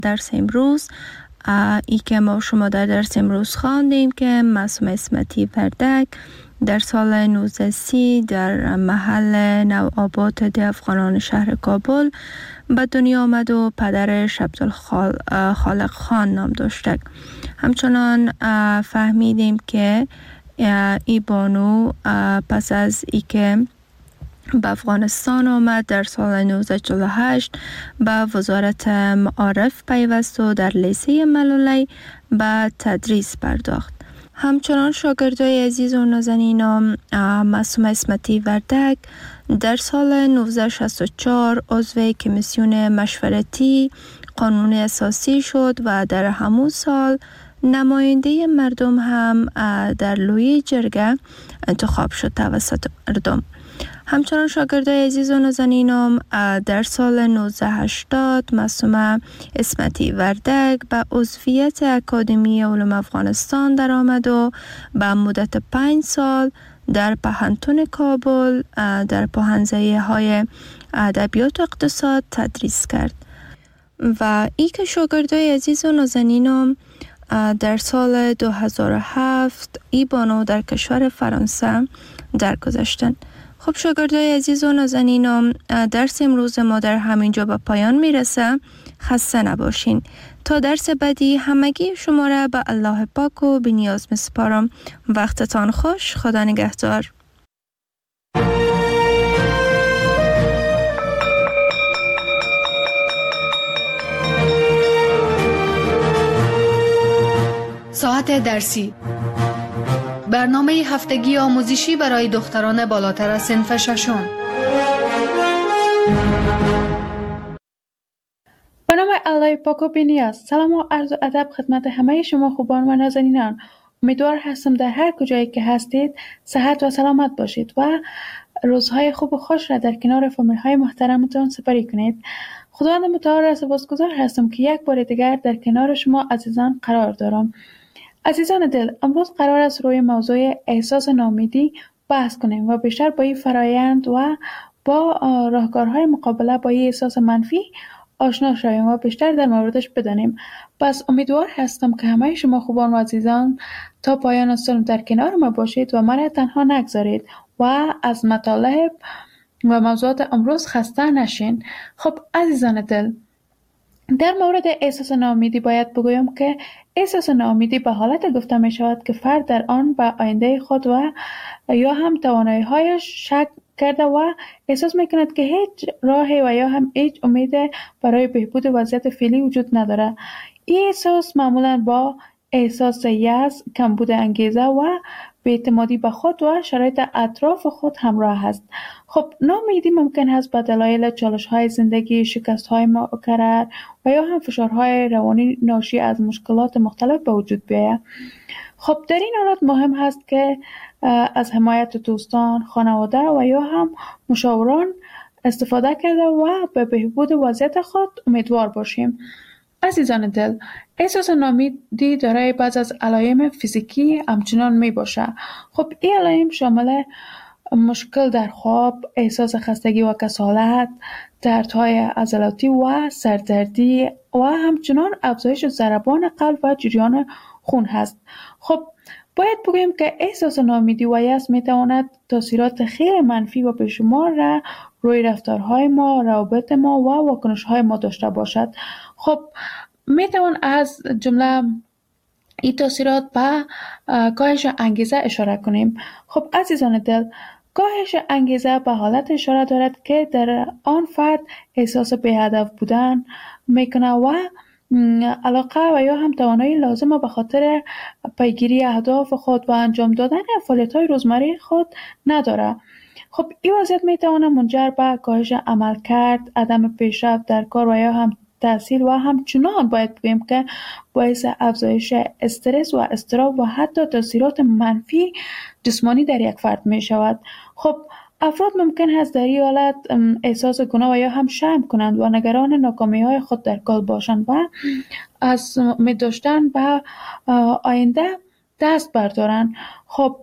درس امروز ای که ما شما در درس امروز خواندیم که معصوم اسمتی وردک در سال 1930 در محل نوآباد ده افغانان شهر کابل به دنیا آمد و پدرش عبدالخالق خان نام داشته. همچنان فهمیدیم که ای بانو پس از ای که به افغانستان آمد در سال 1948 به وزارت معارف پیوست و در لیسه ملولی به تدریس پرداخت. همچنان شاگردای عزیز و نازنینم معصوم اسمتی وردک در سال 1964 عضو کمیسیون مشورتی قانون اساسی شد و در همون سال نماینده مردم هم در لوی جرگه انتخاب شد توسط مردم. همچنان شاگردای عزیز و نازنینم در سال 1980 معصوم اسمتی وردک به عضویت اکادمی علوم افغانستان در آمد و به مدت 5 سال در پهنتون کابل در پوهنځی های ادبیات و اقتصاد تدریس کرد و ای که شاگردای عزیز و نازنینم در سال 2007 ای بانو در کشور فرانسه درگذشتند. خب شاگردای عزیز و نازنینم، درس امروز ما در همینجا به پایان میرسه. خسته نباشین. تا درس بعدی همگی شما را به الله پاک و بی‌نیاز میسپارم. وقتتان خوش. خدا نگهدار. ساعت درسی، برنامه هفتگی آموزشی برای دختران بالاتر از صنف ششم. به نام الله پاک و بی‌نیاز. سلام و عرض و ادب خدمت همه شما خوبان و نازنینان. امیدوار هستم در هر کجایی که هستید صحت و سلامت باشید و روزهای خوب و خوش را در کنار فامیل های محترمتان سپری کنید. خداوند متعال را سپاسگزار هستم که یک بار دیگر در کنار شما عزیزان قرار دارم. عزیزان دل، امروز قرار است روی موضوع احساس ناامیدی بحث کنیم و بیشتر با این فرایند و با راهکارهای مقابله با این احساس منفی آشنا شویم و بیشتر در موردش بدانیم. پس امیدوار هستم که همه شما خوبان و عزیزان تا پایان سال در کنار ما باشید و من تنها نگذارید و از مطالب و موضوعات امروز خسته نشین. خب عزیزان دل، در مورد احساس ناامیدی باید بگویم که احساس ناامیدی به حالت گفته می شود که فرد در آن به آینده خود و یا هم توانایی‌هایش شک کرده و احساس می کند که هیچ راهی و یا هم هیچ امید برای بهبود وضعیت فعلی وجود نداره. این احساس معمولاً با احساس یأس، کمبود انگیزه و بی‌اعتمادی به خود و شرایط اطراف خود همراه است. خب ناامیدی ممکن است به دلایل چالش‌های زندگی، شکست‌های مکرر و یا هم فشارهای روانی ناشی از مشکلات مختلف به وجود بیاید. خب در این حالت مهم است که از حمایت دوستان، خانواده و یا هم مشاوران استفاده کرده و به بهبود وضعیت خود امیدوار باشیم. عزیزان دل، احساس ناامیدی دارای بعض از علائم فیزیکی همچنان می باشه. خب این علائم شامل مشکل در خواب، احساس خستگی و کسالت، دردهای عضلاتی و سردردی و همچنان افزایش ضربان قلب و جریان خون هست. خب باید بگویم که احساس ناامیدی و یأس می تواند تاثیرات خیلی منفی و بیشمار را روی رفتارهای ما، روابط ما و واکنش‌های ما داشته باشد. خب می توان از جمله این تاثیرات به کاهش انگیزه اشاره کنیم. خب عزیزان دل، کاهش انگیزه به حالت اشاره دارد که در آن فرد احساس بی‌هدف بودن میکنه و علاقه و یا هم توانایی لازمه به خاطر پیگیری اهداف خود و انجام دادن فعالیت‌های روزمره خود نداره. خب این وضعیت میتونه منجر به کاهش عملکرد، عدم پیشرفت در کار و یا هم تحصیل و همچنان باید بگیم که باعث افزایش استرس و اضطراب و حتی تاثیرات منفی جسمانی در یک فرد می شود. خب افراد ممکن است در این حالت احساس گناه و یا هم شرم کنند و نگران ناکامی های خود در کار باشند و از امید داشتن به آینده دست بردارند. خب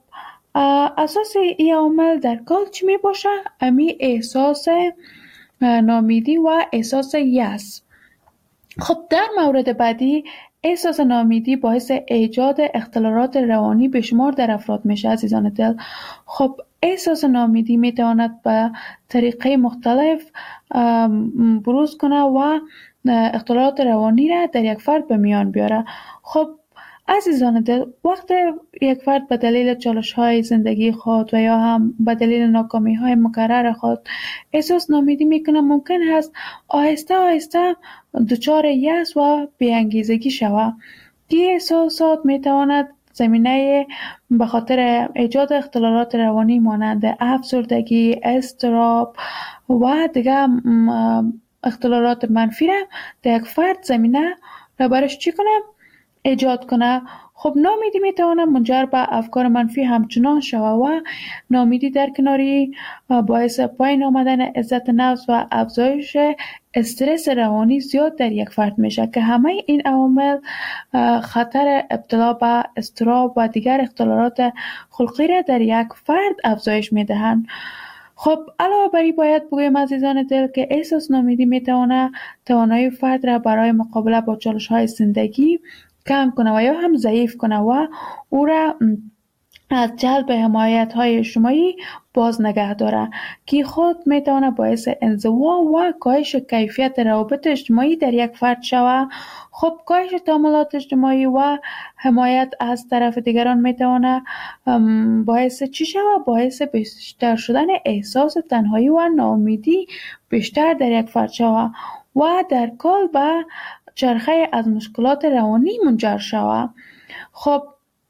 اساس این عامل در کار چی می باشه؟ امی احساس ناامیدی و احساس یأس. خب در مورد بعدی، احساس ناامیدی باعث ایجاد اختلالات روانی به شمار در افراد میشه عزیزان دل. خب احساس ناامیدی میتواند به طریقه مختلف بروز کنه و اختلالات روانی را در یک فرد به میان بیاره. خب عزیزان دل، وقتی یک فرد به دلیل چالش‌های زندگی خود و یا هم به دلیل ناکامی‌های مکرر خود احساس ناامیدی میکنه، ممکن است آهسته آهسته دچار یأس و بی‌انگیزگی شود. این احساسات میتواند زمینه به خاطر ایجاد اختلالات روانی مانند افسردگی، اضطراب و دیگر اختلالات منفی را در یک فرد زمینه را برش چی کنه؟ ایجاد کنه. خب ناامیدی میتواند منجر به افکار منفی همچنان شود و ناامیدی در کناری باعث پایین آمدن عزت نفس و افزایش استرس روانی زیاد در یک فرد میشه که همه این عوامل خطر ابتلا به اضطراب و دیگر اختلالات خلقی را در یک فرد افزایش میدهند. خب علاوه بر این باید بگویم عزیزان دل که احساس ناامیدی میتواند توانایی فرد را برای مقابله با چالش‌های زندگی کم کنه و یا هم ضعیف کنه و او را از جلب حمایت‌های اجتماعی باز نگه داره که خود میتونه باعث انزوا و کاهش کیفیت روابط اجتماعی در یک فرد شود. خب کاهش تعاملات اجتماعی و حمایت از طرف دیگران میتونه باعث چی شود؟ باعث بیشتر شدن احساس تنهایی و ناامیدی بیشتر در یک فرد شود و در کل به چرخه از مشکلات روانی منجر شود. خب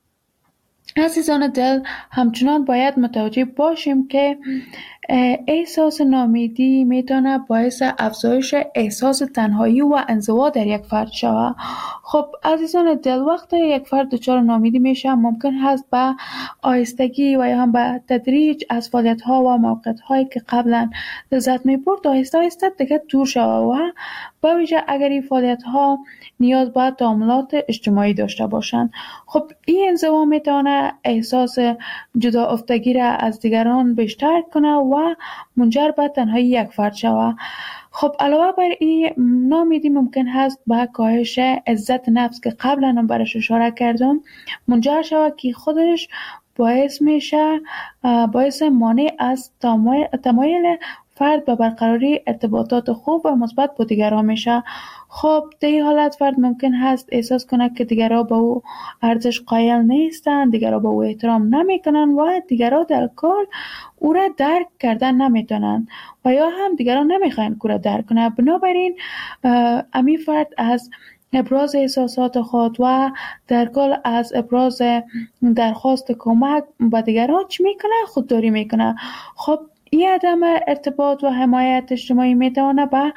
عزیزان دل، همچنان باید متوجه باشیم که احساس ناامیدی میتونه باعث افزایش احساس تنهایی و انزوا در یک فرد شود. خب عزیزان دل، وقتی یک فرد دچار ناامیدی میشه ممکن هست به آهستگی و یا هم به تدریج از فعالیت‌ها و موقعیت‌هایی که قبلا لذت می‌برد آهسته آهسته دیگه دور شود و به ویژه اگر این فعالیت‌ها نیاز به تعاملات اجتماعی داشته باشند. خب این انزوا میتونه احساس جدا افتگی را از دیگران بیشتر کنه و منجر به تنهایی یک فرد شود. خب علاوه بر این ناامیدی ممکن هست به کاهش عزت نفس که قبلا هم برش اشاره کردم منجر شود که خودش باعث میشه باعث مانع از تمایل فرد به برقراری ارتباطات خوب و مثبت با دیگران میشه. خب در این حالت فرد ممکن هست احساس کنه که دیگران به او ارزش قائل نیستند، دیگران به او احترام نمیکنن و دیگران در کل او را درک کردن نمیتونن و یا هم دیگران نمیخواین او را درک کنه. بنابراین امی فرد از ابراز احساسات خود و در کل از ابراز درخواست کمک به دیگران چی میکنه؟ خودداری میکنه. خب این عدم ارتباط و حمایت اجتماعی میتونه به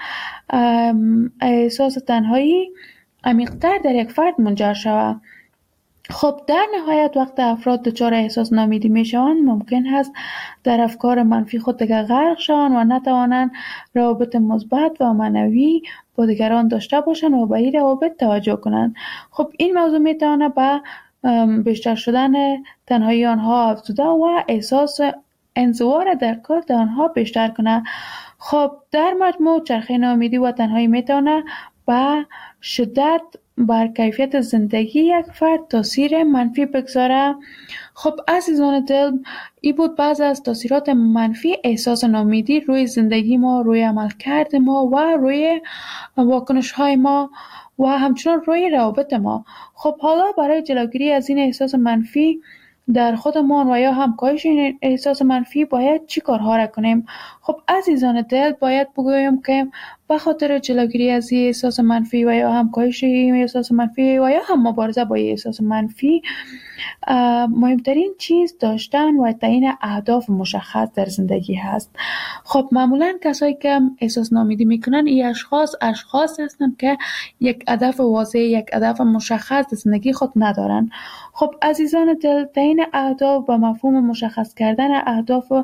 احساس تنهایی عمیق‌تر در یک فرد منجر شود. خب در نهایت وقت افراد دچار احساس ناامیدی میشوند ممکن است در افکار منفی خود دیگر غرق شوند و نتوانند روابط مثبت و معنوی با دیگران داشته باشند و به این روابط توجه کنند. خب این موضوع میتونه به بیشتر شدن تنهایی آنها افزوده و احساس انزوا را در کار آنها بیشتر کنه. خب در مجموع چرخه ناامیدی و تنهایی میتونه به شدت بر کیفیت زندگی یک فرد تاثیر منفی بگذاره. خب عزیزان دل، این بود بعض از تاثیرات منفی احساس ناامیدی روی زندگی ما، روی عملکرد ما و روی واکنش های ما و همچنان روی روابط ما. خب حالا برای جلوگیری از این احساس منفی در خودمان و یا هم کاهش این احساس منفی باید چی کارها را کنیم؟ خب عزیزان دل، باید بگویم که به خاطر جلوگیری از این احساس منفی و یا هم کاهش این احساس منفی و یا هم مبارزه با این احساس منفی مهمترین چیز داشتن و تعیین اهداف مشخص در زندگی هست. خب معمولا کسایی که احساس ناامیدی میکنن این اشخاص هستند که یک هدف واضح، یک هدف مشخص در زندگی خود ندارن. خب عزیزان دل، تعیین اهداف و مفهوم مشخص کردن اهداف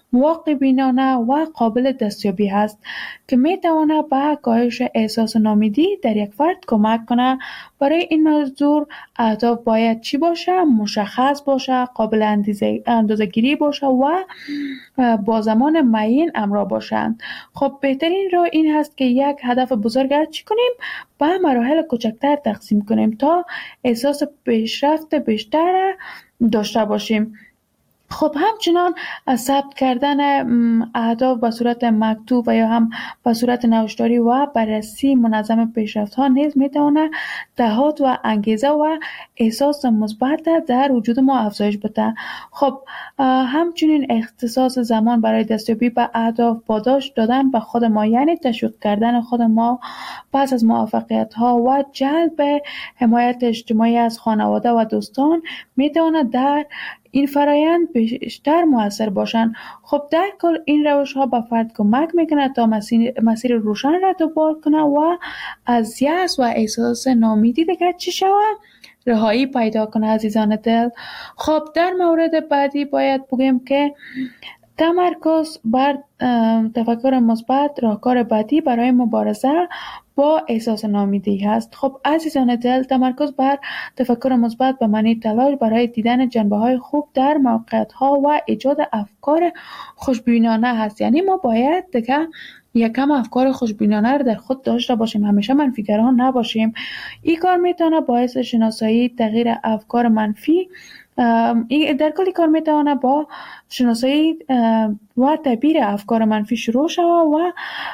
واقع بینانه و قابل دستیابی هست که می تواند به کاهش احساس ناامیدی در یک فرد کمک کنه. برای این منظور اهداف باید چی باشه؟ مشخص باشه، قابل اندازه‌گیری باشه و با زمان معین همراه باشند. خب بهترین راه این هست که یک هدف بزرگ چی کنیم؟ به مراحل کوچکتر تقسیم کنیم تا احساس پیشرفت بیشتر داشته باشیم. خب همچنان ثبت کردن اهداف به صورت مکتوب و یا هم به صورت نوشتاری و بررسی منظم پیشرفت ها نیز میتونه دهات و انگیزه و احساس مثبت در وجود ما افزایش بده. خب همچنین اختصاص زمان برای دستیابی به اهداف، پاداش دادن به خود ما، یعنی تشویق کردن خود ما پس از موفقیت ها و جلب حمایت اجتماعی از خانواده و دوستان میتونه در این فرایند بیشتر مؤثر باشند. خب در کل این روش ها به فرد کمک میکنه تا مسیر روشن را دنبال کنه و از یأس و احساس ناامیدی دیگر چی شود؟ رهایی پیدا کنه عزیزان دل. خب در مورد بعدی باید بگیم که تمرکز بر تفکر مثبت راهکار بعدی برای مبارزه با احساس ناامیدی هست. خب عزیزان دل، تمرکز بر تفکر مثبت به معنی تلاش برای دیدن جنبه‌های خوب در موقعیت‌ها و ایجاد افکار خوشبینانه هست. یعنی ما باید دیگه یکم افکار خوشبینانه رو در خود داشته باشیم، همیشه منفیگران نباشیم. این کار میتونه باعث شناسایی تغییر افکار منفی در کل کار میتونه با شناسایی و تعبیر افکار منفی شروع شود و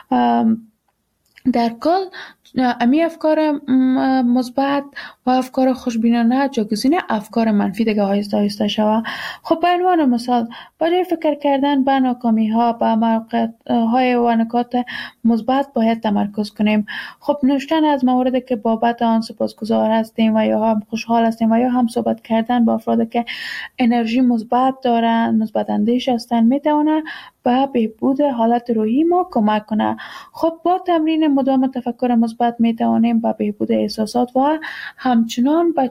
در کل امی افکار مثبت و افکار خوشبینانه جایگزین افکار منفی دیگه آهسته آهسته شود. خب به عنوان مثال، برای فکر کردن به ناکامی ها، به موقعیت های و نکات مثبت باید تمرکز کنیم. خب نوشتن از مواردی که بابت آن سپاسگزار هستیم و یا هم خوشحال هستیم و یا هم صحبت کردن با افرادی که انرژی مثبت دارن، مثبت اندیش هستن، میتونه به بهبود حالت روحی ما کمک کنه. خب با تمرین مدام تفکر مثبت میتوانیم به بهبود احساسات و همچنان به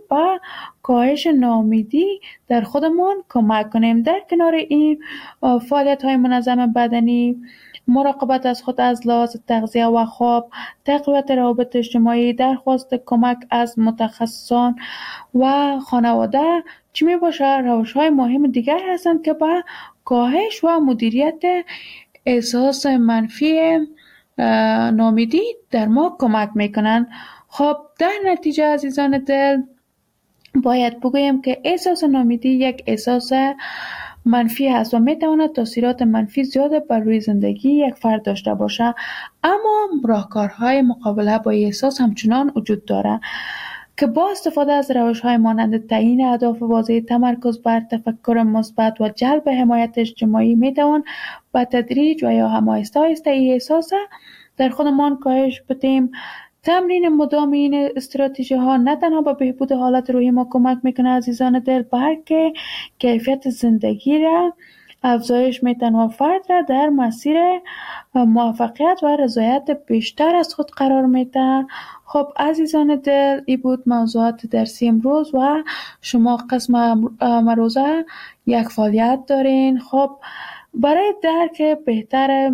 کاهش ناامیدی در خودمان کمک کنیم. در کنار این فعالیت های منظم بدنی، مراقبت از خود از لحاظ تغذیه و خواب، تقویت روابط اجتماعی، درخواست کمک از متخصصان و خانواده چی می باشه روش های مهم دیگر هستند که به کاهش و مدیریت احساس منفی ناامیدی در ما کمک میکنن. خب در نتیجه عزیزان دل باید بگویم که احساس ناامیدی یک احساس منفی هست و میتواند تاثیرات منفی زیاد بر روی زندگی یک فرد داشته باشه، اما راهکارهای مقابله با احساس همچنان وجود داره که با استفاده از روش‌های مانند تعیین اهداف واضح، تمرکز بر تفکر مثبت و جلب حمایت اجتماعی میتوان به تدریج و یا هم آهسته آهسته این احساس در خودمان کاهش بدیم. تمرین مدام این استراتژی ها نه تنها به بهبود حالت روحی ما کمک میکنه عزیزان دل، بلکه کیفیت زندگی را افزایش میتن و فرد را در مسیر موفقیت و رضایت بیشتر از خود قرار میده. خب عزیزان دل، این بود موضوعات درسی امروز و شما قسم امروزه یک فعالیت دارین. خب برای درک بهتر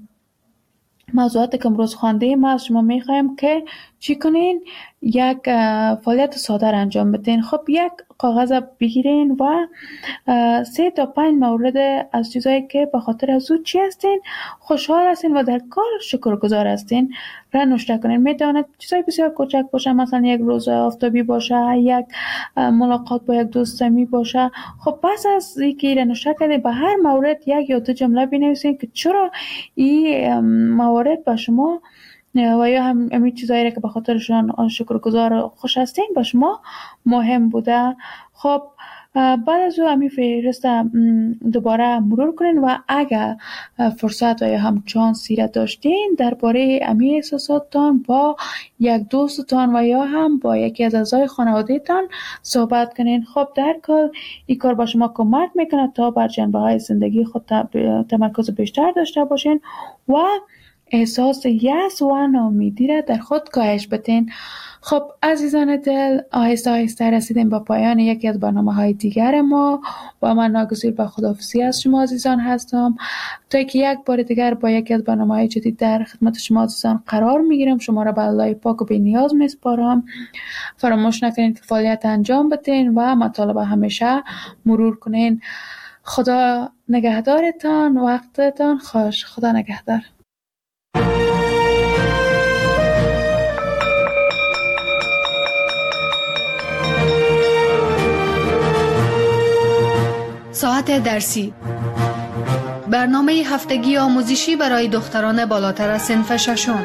موضوعات که امروز خواندیم از شما میخوایم که چی کنین؟ یک فعالیت ساده را انجام بدین. خب یک کاغذ بگیرین و 3 تا 5 مورد از چیزایی که به خاطر از او چی هستین خوشحال هستین و در کار شکرگزار هستین را نوشته کنین. میتواند چیزای بسیار کوچک باشه، مثلا یک روز آفتابی باشه، یک ملاقات با یک دوست صمیمی باشه. خب پس از اینکه را نوشته کردین به هر مورد یک یا دو جمله بنویسین که چرا این موارد به شما و یا همین چیزایی که به خاطرشان شکرگزار خوش هستین به شما مهم بوده. خب بعد از او همین فهرست دوباره مرور کنین و اگر فرصت و یا هم چانسی را داشتین درباره همین احساساتتان با یک دوستتان و یا هم با یکی از اعضای خانواده‌تان صحبت کنین. خب در کل این کار با شما کمک میکنه تا بر جنبه‌های زندگی خود تمرکز بیشتر داشته باشین و احساس یأس و ناامیدی را در خود کاهش بدین. خب عزیزان دل، آهسته آهسته رسیدیم به پایان یکی از برنامه‌های دیگر ما و من ناگزیر به خداحافظی از شما عزیزان هستم تا که یک بار دیگر با یکی از برنامه‌های جدید در خدمت شما عزیزان قرار میگیرم. شما را به الله پاک و بی‌نیاز میسپارم. فراموش نکنید که فعالیت انجام بدین و مطالب همیشه مرور کنین. خدا نگهدارتان، وقتتان خوش. خدا نگهدار. ساعت درسی، برنامه هفتگی آموزشی برای دختران بالاتر از صنف ششم.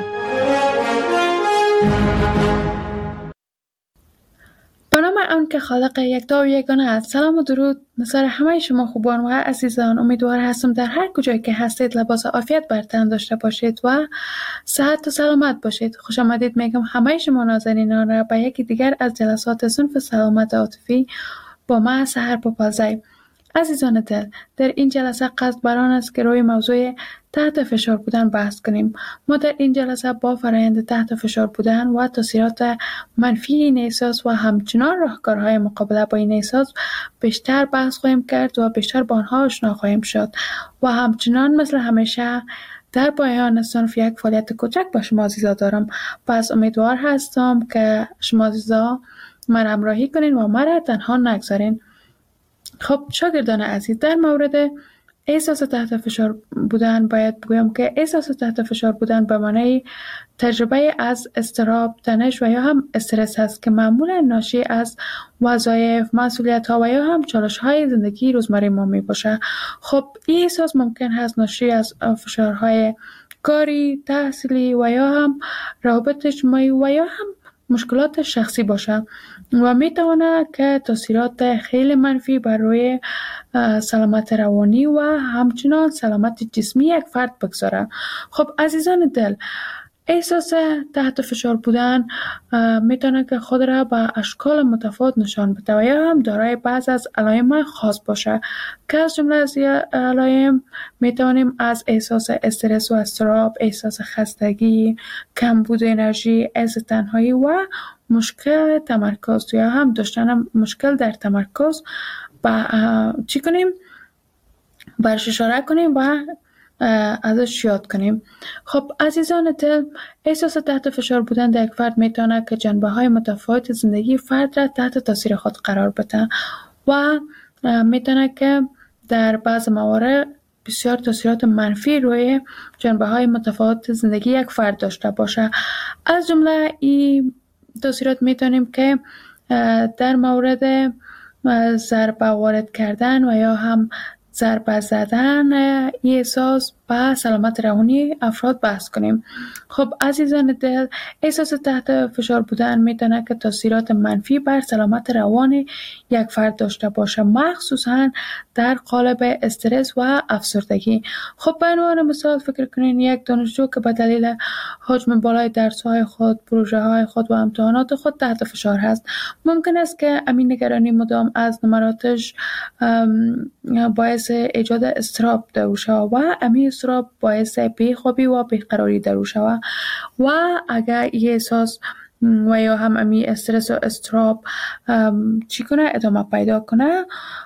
به نام آن که خالق یکتا و یگانه است. سلام و درود نثار همه شما خوبان و عزیزان. امیدوار هستم در هر کجایی که هستید لباس عافیت بر تن داشته باشید و صحت و سلامت باشید. خوش آمدید میگم همه شما نازنینان را به یکی دیگر از جلسات صنف سلامت عاطفی با من سحر پاپازی. عزیزان دل، در این جلسه قصد بر آن است که روی موضوع تحت فشار بودن بحث کنیم. ما در این جلسه با فرآیند تحت فشار بودن و تاثیرات منفی این احساس و همچنان راهکارهای مقابله با این احساس بیشتر بحث خواهیم کرد و بیشتر با آنها آشنا خواهیم شد و همچنان مثل همیشه در پایان صنف یک فعالیت کوچک با شما عزیزا دارم. پس امیدوار هستم که شما عزیزا من همراهی کنین و مرا تنها نگذارین. خب شاگردان عزیز، در مورد احساس تحت فشار بودن باید بگویم که احساس تحت فشار بودن به معنی تجربه از اضطراب، تنش و یا هم استرس است که معمولا ناشی از وظایف، مسئولیت‌ها و یا هم چالش‌های زندگی روزمره ما میباشه. خب این احساس ممکن هست ناشی از فشارهای کاری، تحصیلی و یا هم روابط اجتماعی و یا هم مشکلات شخصی باشه و میتونه که تاثیرات خیلی منفی بر روی سلامت روانی و همچنان سلامت جسمی یک فرد بگذاره. خب عزیزان دل، احساس تحت فشار بودن میتونه که خود را به اشکال متفاوت نشان بده و یا هم دارای بعض از علائم خاص باشه که از جمله از علائم میتونیم از احساس استرس و اضطراب، احساس خستگی، کمبود انرژی، حس تنهایی و مشکل تمرکز یا هم داشتن مشکل در تمرکز چی کنیم؟ برش اشاره کنیم و ازش یاد کنیم. خب عزیزان دل، احساس تحت فشار بودن در یک فرد میتونه که جنبه‌های متفاوت زندگی فرد را تحت تاثیر خود قرار بده و میتونه که در بعض موارد بسیار تاثیرات منفی روی جنبه‌های متفاوت زندگی یک فرد داشته باشه. از جمله این تاثیرات میتونیم که در مورد ضربه وارد کردن و یا هم ضربه زدن این احساس به سلامت روانی افراد بحث کنیم. خب عزیزان دل، احساس تحت فشار بودن میتونه که تاثیرات منفی بر سلامت روان یک فرد داشته باشه، مخصوصا در قالب استرس و افسردگی. خب به عنوان مثال فکر کنین یک دانشجو که به دلیل حجم بالای درس‌های خود، پروژه‌های خود و امتحانات خود تحت فشار هست. ممکن است که امین نگرانی مدام از نمراتش باعث ایجاد اضطراب در شود و امین اضطراب باعث بیخوابی و بیقراری در شود و اگر این احساس و یا هم امی استرس و اضطراب چی کنه ادامه پیدا کنه،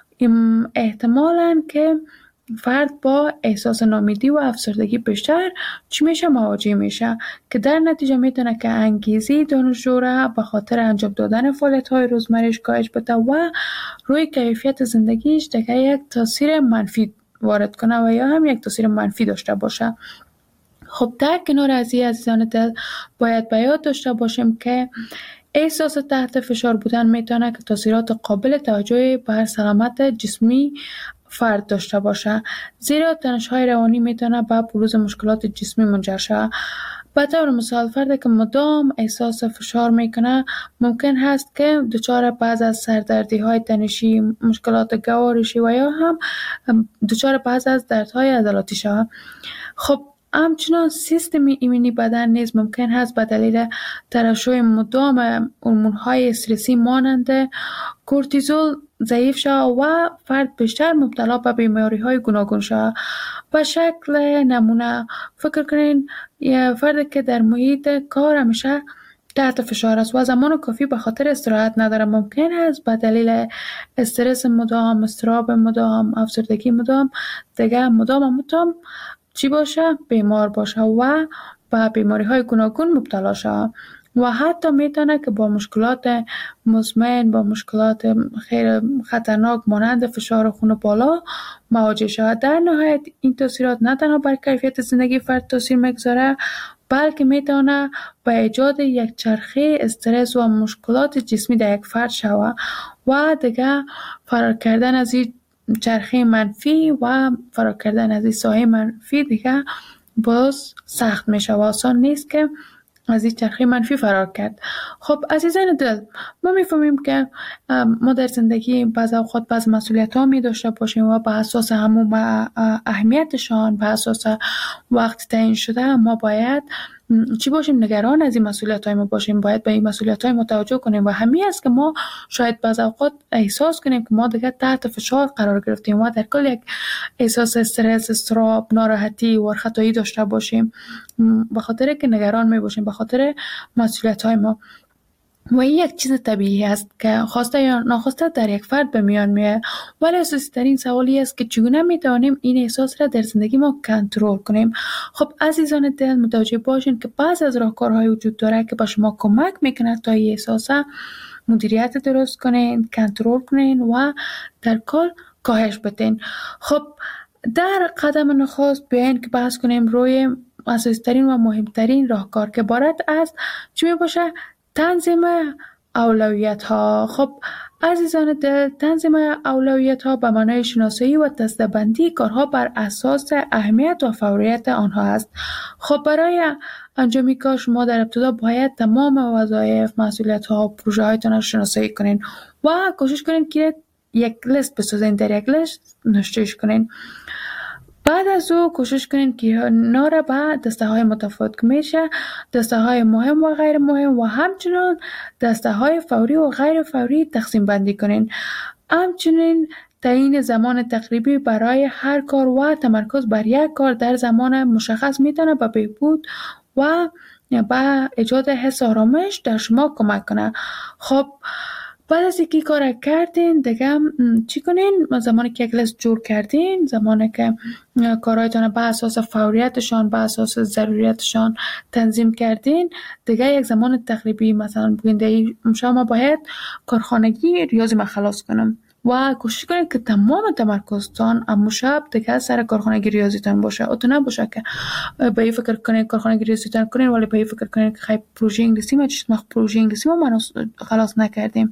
احتمالاً که فرد با احساس ناامیدی و افسردگی بیشتر چی میشه مواجه میشه که در نتیجه میتونه که انگیزه دانشجو را به خاطر انجام دادن فعالیت‌های روزمره‌اش کاهش بده و روی کیفیت زندگیش دیگه یک تاثیر منفی وارد کنه و یا هم یک تاثیر منفی داشته باشه. خب در کنار از این عزیزان دل باید به یاد داشته باشیم که احساس تحت فشار بودن میتونه که تاثیرات قابل توجهی بر سلامت جسمی فرد داشته باشه، زیرا تنش‌های روانی میتونه به بروز مشکلات جسمی منجر شود. به طور مثال فردی که مدام احساس فشار میکنه ممکن هست که دچار بعض از سردردی‌های تنشی، مشکلات گوارشی و یا هم دچار بعض از دردهای عضلاتی شود. خب همچنان سیستم ایمنی بدن نیز ممکن هست به دلیل ترشح مدام هورمون‌های استرسی مانند کورتیزول ضعیف شود و فرد بیشتر مبتلا به بیماری های گوناگون شود. به شکل نمونه فکر کنین یه فرد که در محیط کار همیشه تحت فشار است و زمان کافی به خاطر استراحت نداره، ممکن است به دلیل استرس مدام، اضطراب مدام، افسردگی مدام دیگه مدام چی باشه؟ بیمار باشه و به بیماری های گوناگون مبتلا شود و حتی میتونه که با مشکلات مزمن، با مشکلات خیلی خطرناک مانند فشار خون بالا مواجه شود. در نهایت این تاثیرات نه تنها بر کیفیت زندگی فرد تاثیر میگذاره، بلکه میتونه به ایجاد یک چرخه استرس و مشکلات جسمی در یک فرد شود و دیگه فرار کردن از این چرخه منفی و فرار کردن از این سایه منفی دیگه باز سخت میشه و آسان نیست که از این چرخه منفی فرار کرد. خب عزیزان دل، ما میفهمیم که ما در زندگی بعض اوقات بعض مسئولیت ها می داشته باشیم و به اساس همون اهمیتشان، به اساس وقت تعیین شده ما باید چی باشیم؟ نگران از این مسئولیت های ما باشیم، باید به این مسئولیت های ما توجه کنیم و همین است که ما شاید بعض اوقات احساس کنیم که ما دیگه تحت فشار قرار گرفتیم و در کل یک احساس استرس، اضطراب، ناراحتی و خطایی داشته باشیم به خاطر که نگران می باشیم به خاطر مسئولیت های ما. و این یک چیز طبیعی است که خواسته یا ناخواسته در یک فرد به میان میاد، ولی اساسی ترین سوالی است که چگونه میتوانیم این احساس را در زندگی ما کنترل کنیم. خب عزیزان دل، متوجه باشین که بعض از راهکارهای وجود داره که به شما کمک میکنه تا این احساس مدیریت درست کنین، کنترل کنین و در کل کاهش بدین. خب در قدم نخست بیاین که بحث کنیم روی اساسی ترین و مهمترین راهکار که عبارت از چی میباشه؟ تنظیم اولویت ها. خب عزیزان دل، تنظیم اولویت ها به معنای شناسایی و دسته‌بندی کارها بر اساس اهمیت و فوریت آنها است. خب برای انجام کار شما در ابتدا باید تمام وظایف، مسئولیت ها و پروژه هایتان را شناسایی کنین و کوشش کنین که یک لیست بسازین، در یک لیست نوشتهش کنین. بعد از او کوشش کنین که اینا را به دسته های متفاوت که میشه دسته های مهم و غیر مهم و همچنان دسته های فوری و غیر فوری تقسیم بندی کنین. همچنین تعیین زمان تقریبی برای هر کار و تمرکز بر یک کار در زمان مشخص میتونه به بهبود و به ایجاد حس آرامش در شما کمک کنه. خب بعد از اینکه کار کردین دیگه چی کنین؟ زمانی که یک لیست جور کردین، زمانی که کارهایتان به اساس فوریتشان، به اساس ضروریتشان تنظیم کردین، دیگه یک زمان تقریبی مثلا بگین شما باید کارخانگی ریاضی ما خلاص کنم و کوشش کنید که تمام تمرکزتان امو شب دیگه سر کارخانگی ریاضیتان باشه. اتو نباشه که به این فکر کنید کارخانگی ریاضیتان کنید ولی به این فکر کنید که خیلی پروژه انگلیسی ما پروژه انگلیسی ما خلاص نکردیم.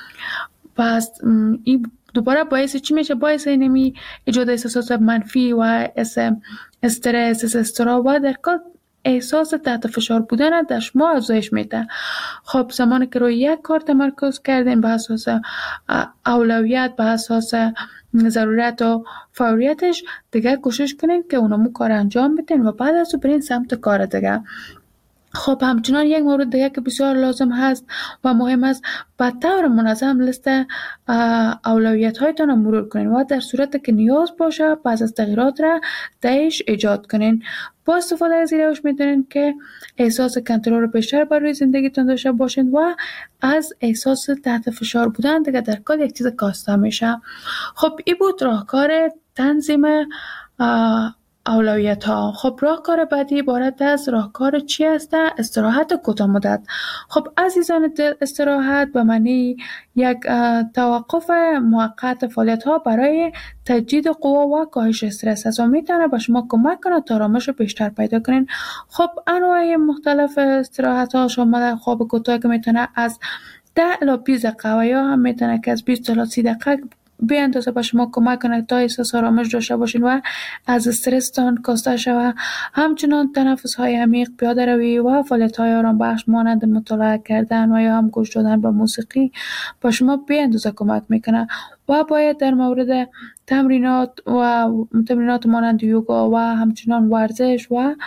پس این دوباره باعث چی میشه؟ باعث اینمی ایجاد احساسات منفی و استرس، اضطراب و در کل احساس تحت فشار بودن در شما افزایش میده. خب زمانی که روی یک کار تمرکز کردین به اساس اولویت، به اساس ضرورت و فوریتش، دیگه کوشش کنین که اونمو کار انجام بدین و بعد از اون برین سمت کار دیگه. خب همچنان یک مورد دیگه که بسیار لازم هست و مهم است، به طور منظم لیست اولویت هایتان مرور کنین و در صورت که نیاز باشه بعض از تغییرات را درش ایجاد کنین. با استفاده از این روش میتونین که احساس کنترل بیشتر بر روی زندگیتون داشته باشین و از احساس تحت فشار بودن دیگه در کل یک چیز کاسته میشه. خب این بود راهکار تنظیم اولویت ها. خب راهکار بعدی عبارت از راهکار چی است؟ استراحت کوتاه مدت. خب عزیزان دل، استراحت به معنی یک توقف موقت فعالیت ها برای تجدید قوا و کاهش استرس است و میتونه به شما کمک کنه تا آرامش بیشتر پیدا کنین. خب انواع مختلف استراحت ها شامل خواب کوتاه که میتونه از 10 الی 20 دقیقه و یا هم میتونه که از 20 الی 30 دقیقه به اندازه به شما کمک کنه تا احساس آرامش داشته باشین و از استرستان کاسته شوه. همچنان تنفس های عمیق، پیاده روی و فعالیت های آرام بخش مانند مطالعه کردن و یا هم گوش دادن به موسیقی به شما به اندازه کمک میکنه. و باید در مورد تمرینات مانند یوگا و همچنان ورزش و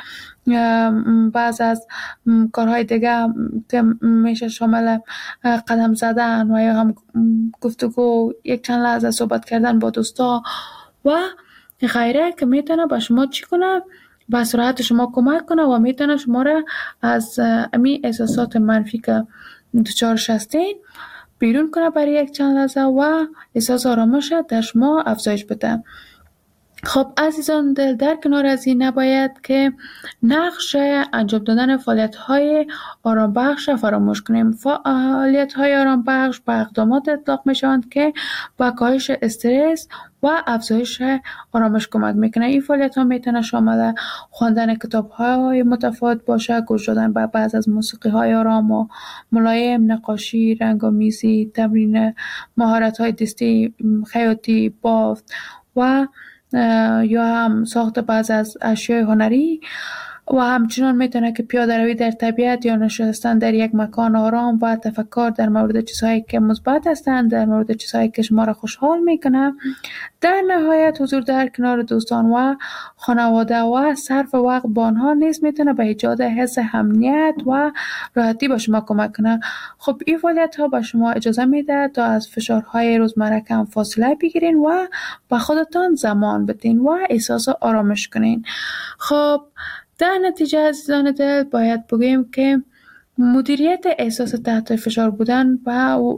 بعض از کارهای دیگه که میشه شامل قدم زدن و یا هم گفتگو، یک چند لحظه صحبت کردن با دوستا و غیره که میتونه با شما چی کنه، به استراحت شما کمک کنه و میتونه شما را از امی احساسات منفی که دچارش هستین بیرون کنه برای یک چند لحظه و احساس آرامش در شما افزایش بده. خب عزیزان دل، در کنار از این نباید که نقش انجام دادن فعالیت‌های آرامبخش را فراموش کنیم. فعالیت‌های آرامبخش به اقدامات اطلاق می‌شوند که به کاهش استرس و افزایش آرامش کمک میکنه. این فعالیت‌ها میتونه شامل خواندن کتاب‌های متفاوت باشه، گوش دادن به بعض از موسیقی‌های آرام و ملایم، نقاشی، رنگ‌آمیزی، تمرین مهارت‌های دستی، خیاطی، بافت و یا هم ساخت بعض از اشیاء هنری و همچنان میتونه که پیاده روی در طبیعت یا نشستن در یک مکان آرام و تفکر در مورد چیزهایی که مثبت هستند، در مورد چیزهایی که شما را خوشحال میکنه. در نهایت حضور در کنار دوستان و خانواده و صرف وقت با آنها نیز میتونه به ایجاد حس امنیت و راحتی به شما کمک کنه. خب این فعالیت ها به شما اجازه میده تا از فشارهای روزمره کم فاصله بگیرین و به خودتان زمان بدین و احساس آرامش کنین. خب در نتیجه عزیزان دل باید بگویم که مدیریت احساس تحت فشار بودن و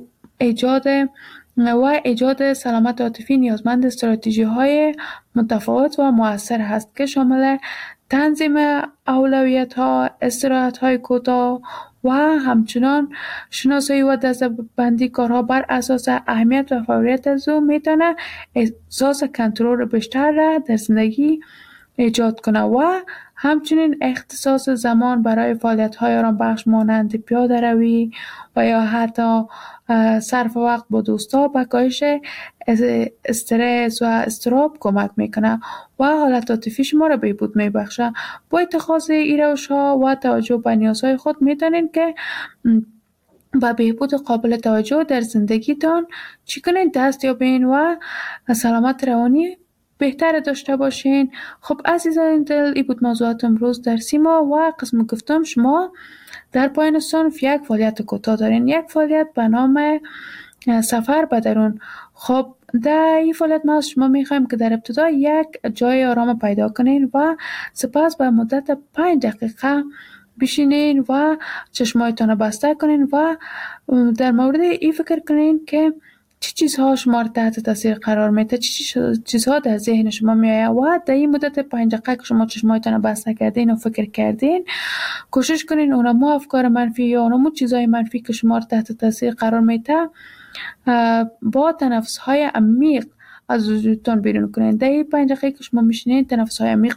ایجاد سلامت عاطفی نیازمند استراتژی‌های متفاوت و مؤثر هست که شامل تنظیم اولویت‌ها، استراحت‌های کوتاه و همچنان شناسایی و دسته‌بندی کارها بر اساس اهمیت و فوریت از او میتونه احساس کنترل بیشتر را در زندگی ایجاد کنه و همچنین اختصاص زمان برای فعالیت‌های آرامبخش مانند پیاده روی و یا حتی صرف وقت با دوستا به کاهش استرس و اضطراب کمک میکنه و حالت عاطفی شما را بهبود میبخشه. با اتخاذ این روش‌ها و توجه به نیازهای خود میتونین که با بهبود قابل توجه در زندگیتان چی کنین؟ دست یابین و سلامت روانی بهتر داشته باشین. خب عزیزان دل، این بود موضوعات امروز در سیما و قسم گفتم شما در پایان صنف یک فعالیت کوتاه دارین، یک فعالیت به نام سفر به درون. خب در این فعالیت ما از شما میخوایم که در ابتدا یک جای آرام پیدا کنین و سپس به مدت 5 دقیقه بشینین و چشمایتان بسته کنین و در مورد این فکر کنین که چه چیزها شما را تحت تاثیر قرار میده، چه چیزها در ذهن شما میآید و در این مدت 5 دقیقه که شما چشمایتان بسته کردین و فکر کردین، کوشش کنین اونمو افکار منفی یا اونمو چیزهای منفی که شما را تحت تاثیر قرار میده با تنفس‌های عمیق از وجودتان بیرون کنین. در این 5 دقیقه که شما میشینین نفس‌های عمیق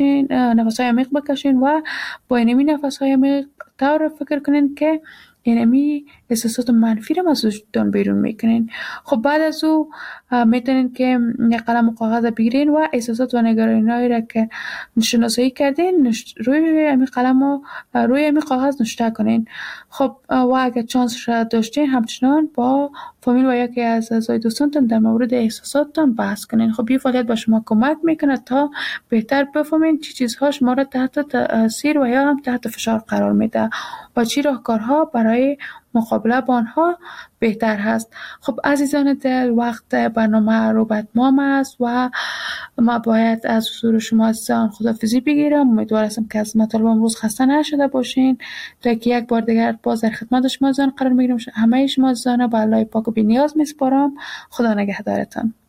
بکشین و با این نفس‌های عمیق طور فکر کنین که اینمی احساسات منفی رو از وجودتان بیرون میکنین. خب بعد از او میتونین که یک قلم و کاغذ بگیرین و احساسات و نگرانی‌هایی را که شناسایی کردین روی همین قلم و روی همین کاغذ نوشته کنین. خب و اگر چانس را داشتین همچنان با فامیل و یکی از اعضای دوستانتان در مورد احساساتتان بحث کنین. خب این فعالیت به شما کمک میکنه تا بهتر بفهمین چه چیزها شما را تحت تاثیر و یا هم تحت فشار قرار میده و چی راهکارها برای مقابله با آنها بهتر هست. خب عزیزان دل، وقت برنامه رو به اتمام است و ما باید از حضور شما عزیزان خداحافظی بگیرم. امیدوار هستم که از مطالب امروز خسته نشده باشین تا که یک بار دیگر باز در خدمت شما عزیزان قرار میگیرم. همه شما عزیزان به الله پاک و بی‌نیاز میسپارم. خدا نگهدارتان.